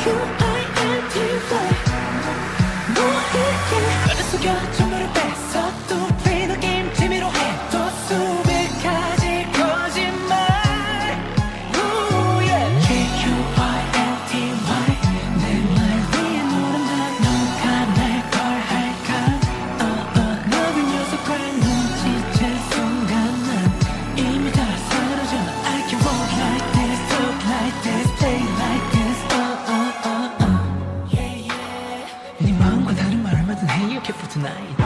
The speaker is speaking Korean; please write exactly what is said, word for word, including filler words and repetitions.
너를 속여 정보를 뺏어 또 play the game 재미로 해 또 수백 가지 거짓말 Ooh, yeah. J-U-Y-L-T-Y 내 말 위에 노란다 너가 날 걸 할까 uh, uh. 너를 녀석과 눈치챌 순간 난 이미 다 사라져 I can walk like this, talk like this, play like this uh, uh, uh, uh. Yeah, yeah. 네 마음과 다른 말을 하든 Hey you keep for tonight